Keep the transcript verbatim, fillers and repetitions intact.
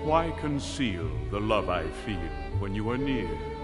Why conceal the love I feel when you are near?